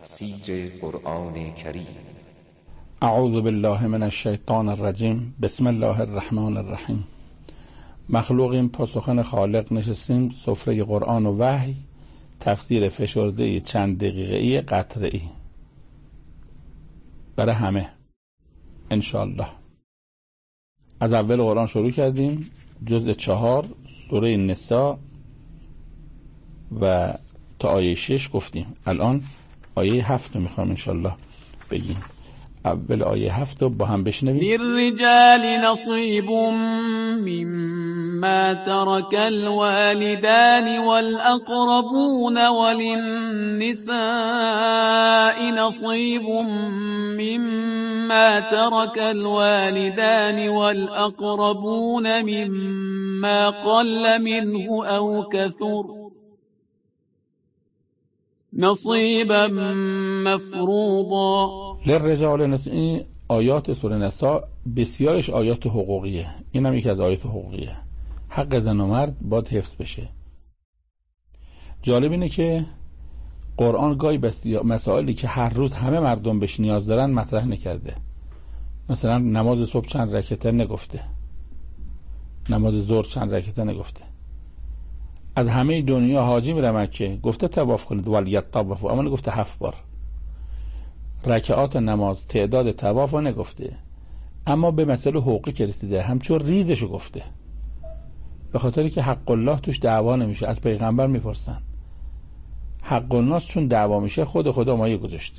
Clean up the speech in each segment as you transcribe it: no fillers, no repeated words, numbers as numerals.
تفسیر قرآن کریم. اعوذ بالله من الشیطان الرجیم. بسم الله الرحمن الرحیم. مخلوقیم، پاسخن خالق نشستیم، سفره قرآن و وحی، تفسیر فشرده چند دقیقه‌ای قطره‌ای برای همه انشاءالله. از اول قرآن شروع کردیم، جزء 4 سوره نساء و تا آیه 6 گفتیم. الان آیه 7 رو میخوام انشاءالله بگیم. اول آیه 7 رو با هم بشنویم. للرجال نصیب مما ترك الوالدان والأقربون وللنساء نصيب مما ترك الوالدان والأقربون مما قل منه أو كثر نصيبا مفروضا. للرجال نصیب، این آیات سوره نساء بسیارش آیات حقوقیه. این هم یکی از آیات حقوقیه. حق زن و مرد باید حفظ بشه. جالب اینه که قرآن گاهی مسائلی که هر روز همه مردم بهش نیاز دارن مطرح نکرده. مثلا نماز صبح چند رکعته نگفته، نماز ظهر چند رکعته نگفته. از همه دنیا حاجی میره مکه، گفته طواف کنید ولیطوفوا، اما نگفته 7 بار. رکعات نماز، تعداد طواف رو نگفته، اما به مسئله حقوقی که رسیده همچون ریزشو گفته، به خاطری که حق الله توش دعوا نمیشه. از پیغمبر میپرسن حق الناس چون دعوا میشه خود خدا مایه گذاشته.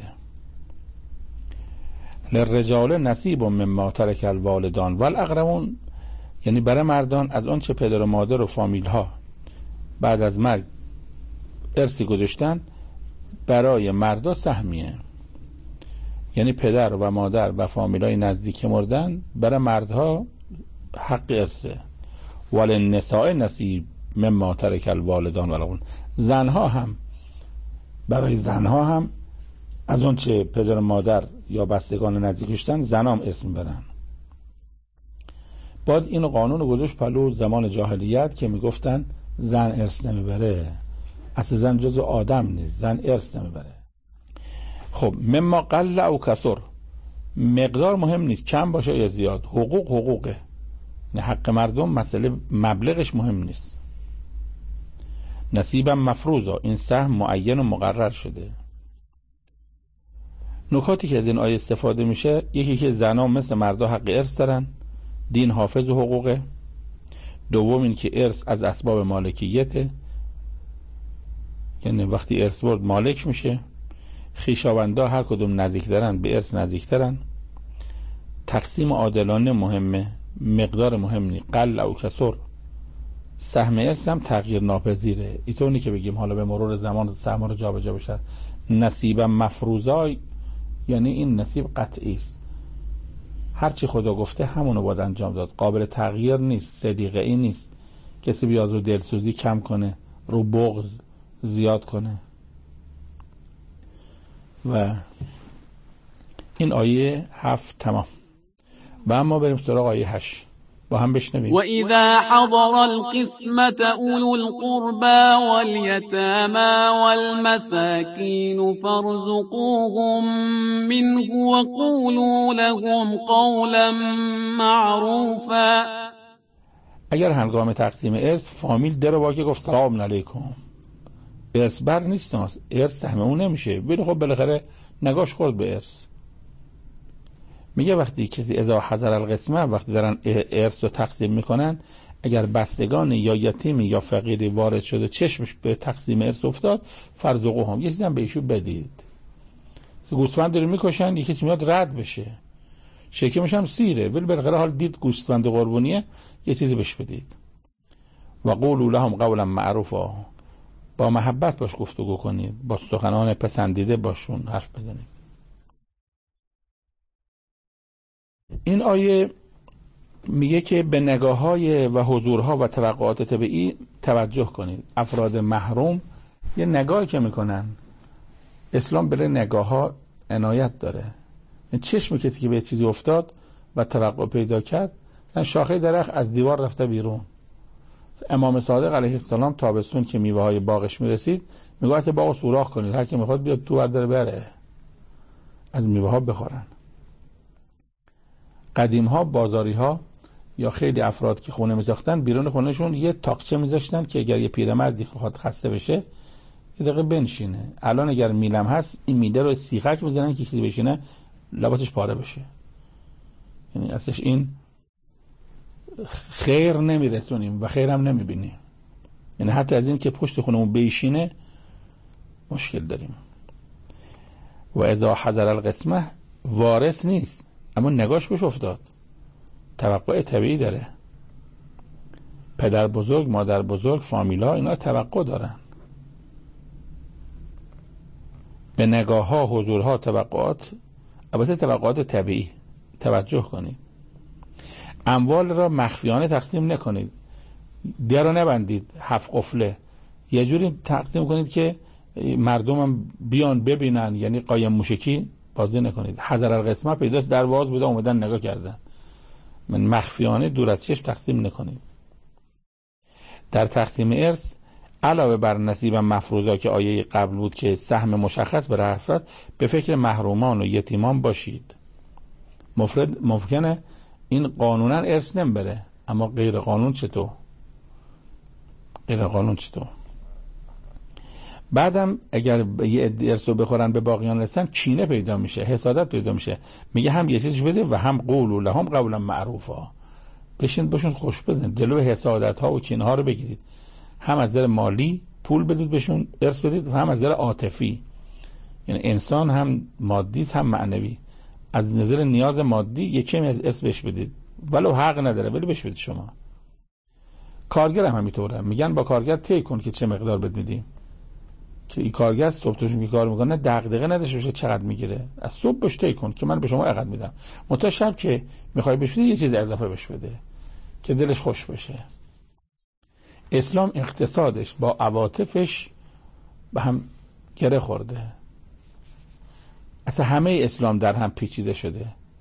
للرجال نصیب مما ترک الوالدان والاقربون، یعنی برای مردان از اون چه پدر و مادر و فامیل ها بعد از مرگ ارثی گذاشتن، برای مردا سهمیه. یعنی پدر و مادر و فامیلای نزدیک مردن برای مردها حق ارثه. وللنساء نصیب مما ترک الوالدان والاقربون، زنها هم برای زنها هم از اون چه پدر و مادر یا بستگان نزدیک گذاشتن زنها هم ارث میبرن. بعد این قانون گذاشت پلو زمان جاهلیت که میگفتن زن ارث نمیبره، اصلا زن جز آدم نیست، زن ارث نمیبره. خب مما قل او کثر، مقدار مهم نیست، کم باشه یا زیاد، حقوقه. نه حق مردم مسئله مبلغش مهم نیست. نصیبا مفروضا، این سهم معین و مقرر شده. نکاتی که از این آیه استفاده میشه، یکی که زنان مثل مردا حق ارث دارن، دین حافظ و حقوقه. دوم این که ارث از اسباب مالکیته، یعنی وقتی ارث برد مالک میشه. خویشاوندا هر کدوم نزدیک دارن به ارث نزدیکترن. تقسیم عادلانه مهمه، مقدار مهم نیست. قل او کثر، سهم ارث هم تغییر ناپذیره. اینطوری که بگیم حالا به مرور زمان سهم رو جابجا بشه. نصیبا مفروضا، یعنی این نصیب قطعی است، هر چی خدا گفته همونو باید انجام داد، قابل تغییر نیست، سلیقه‌ای نیست. کسی بیاد رو دلسوزی کم کنه، رو بغض زیاد کنه. و این آیه 7 تمام. و اما بریم سراغ آیه 8 با هم بشنویم. و اذا حضر القسمة اولو القربى واليتامى والمساكين فارزقوهم منه وقولوا لهم قولا معروفا. اگر هنگام تقسیم ارث فامیل در واقع گفت سلام علیکم، ارث بر نیست، ارث سهم اون نمیشه، ولی خب بالاخره نگاش خورد به ارث. میگه وقتی کسی اذا حضر القسمه، وقتی دارن ارث رو تقسیم میکنن، اگر بستگان یا یتیمی یا فقیری وارد شده چشمش به تقسیم ارث افتاد، فرزقوهم، یه چیزی هم به ایشون بدید. گوسفند داره میکشن، یکی میاد رد بشه، شکمش هم سیره، ولی بالاخره حال دید گوسفند قربونیه، یه چیزی بهش بدید. و قولوا لهم قولا معروفا، با محبت باش گفتگو کنید، با سخنان پسندیده باشون حرف بزنید. این آیه میگه که به نگاه‌های و حضورها و توقعات طبیعی توجه کنید. افراد محروم یه نگاهی که میکنن، اسلام بره نگاه‌ها عنایت داره. این چشم کسی که به چیزی افتاد و توقع پیدا کرد، مثلا شاخه درخت از دیوار رفته بیرون، امام صادق علیه السلام تابستون که میوه‌های باغش میرسید، میگه اصلا باغو سوراخ کنید، هر کی میخواد بیاد تو برداره بره. از میوه ها بخورن. قدیم ها بازاری ها یا خیلی افراد که خونه میساختن بیرون خونهشون یه تاقچه میذاشتن که اگر یه پیرمردی خواهد خسته بشه یه دقیقه بنشینه. الان اگر میلم هست این میله رو سیخک میزنن که کسی بشینه لباسش پاره بشه. یعنی اصلش این خیر نمیرسونیم و خیرم نمیبینیم. یعنی حتی از این که پشت خونمون بیشینه مشکل داریم. و اذا حضر القسمه وارث نیست اما نگاش بهش افتاد، توقع طبیعی داره. پدر بزرگ، مادر بزرگ، فامیلا اینا توقع دارن. به نگاه ها، حضورها، توقعات، البته توقعات طبیعی توجه کنید. اموال را مخفیانه تقسیم نکنید. در رو نبندید 7 قفله، یه جوری تقسیم کنید که مردم هم بیان ببینن. یعنی قایم موشکی بازی نکنید. حضر القسمه پیداست در باز بوده اومدن نگاه کردن. من مخفیانه دور از چشم تقسیم نکنید. در تقسیم ارث علاوه بر نصیب مفروضا که آیه قبل بود که سهم مشخص به رفت، به فکر محرومان و یتیمان باشید. ممکنه این قانونا ارث نمیبره اما غیر قانون چطور؟ غیر قانون چطور؟ بعدم اگر یه ارث رو بخورن به باقیان رسن کینه پیدا میشه، حسادت پیدا میشه. میگه هم یه چیزش بده و هم قولوا لهم قولا معروفا. بشین بهشون خوش بدن، جلو حسادت ها و کینه ها رو بگیرید. هم از نظر مالی پول بدید بهشون، ارث بدید، و هم از نظر عاطفی. یعنی انسان هم مادی است هم معنوی. از نظر نیاز مادی یک کمی از ارث بهش بدید ولو حق نداره ولی بهش بدید. شما کارگر هم همینطوره، میگن با کارگر طی کن که چه مقدار بد میدیم، که این کارگر صبح توش که کار میکنه دغدغه نداشته باشه چقدر میگیره. از صبح بهش طی کن که من به شما اینقدر میدم، منتها شب که میخوای بهش بدی یه چیز اضافه بهش بده که دلش خوش بشه. اسلام اقتصادش با عواطفش به هم گره خورده. اصلا همه اسلام در هم پیچیده شده.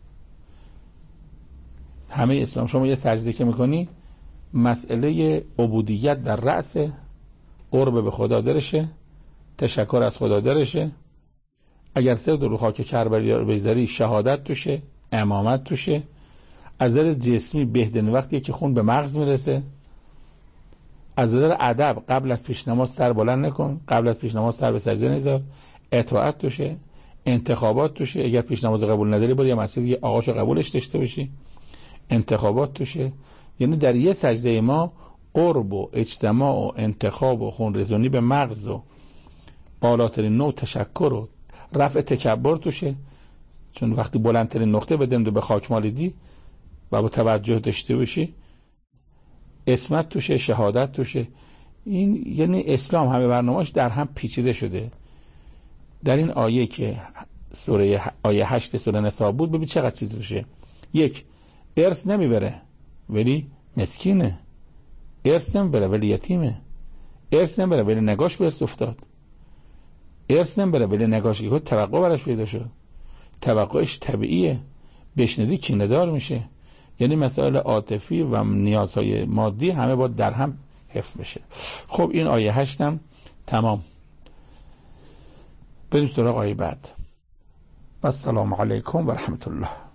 همه اسلام، شما یه سجده که میکنی مسئله عبودیت در رأس، قرب به خدا درشه، تشکر از خدا درشه. اگر سر رو خاک کربلا رو بذاری شهادت توشه، امامت توشه. از نظر جسمی بهترین وقتیه که خون به مغز میرسه. از نظر ادب قبل از پیش نماز سر بلند نکن، قبل از پیش نماز سر به سجده نذار. اطاعت توشه، انتخابات توشه. اگر پیش نماز قبول نداری برو یه مسجد یه آقاشو قبولش داشته باشی. انتخابات توشه. یعنی در یه سجده ما قرب و اجتماع و انتخاب و خونریزی به مغز و بالاترین نوع تشکر و رفع تکبر توشه. چون وقتی بلندترین نقطه بدن به خاک مالیدی و با توجه داشته باشی، اسمت توشه، شهادت توشه. این یعنی اسلام همه برنامه‌اش در هم پیچیده شده. در این آیه که آیه 8 سوره نساء بود ببین چقدر چیز توشه. یک، ارث نمیبره ولی مسکینه. ارث نمیبره ولی یتیمه. ارث نمیبره ولی نگاش به ارث افتاد. ارث نمیبره ولی نگاش که توقع براش پیدا شد. توقعش طبیعیه. بشنیدی کینه دار میشه. یعنی مسائل عاطفی و نیازهای مادی همه باید در هم حفظ بشه. خب این آیه 8 هم تمام. بریم سراغ آیه بعد. السلام علیکم و رحمت الله.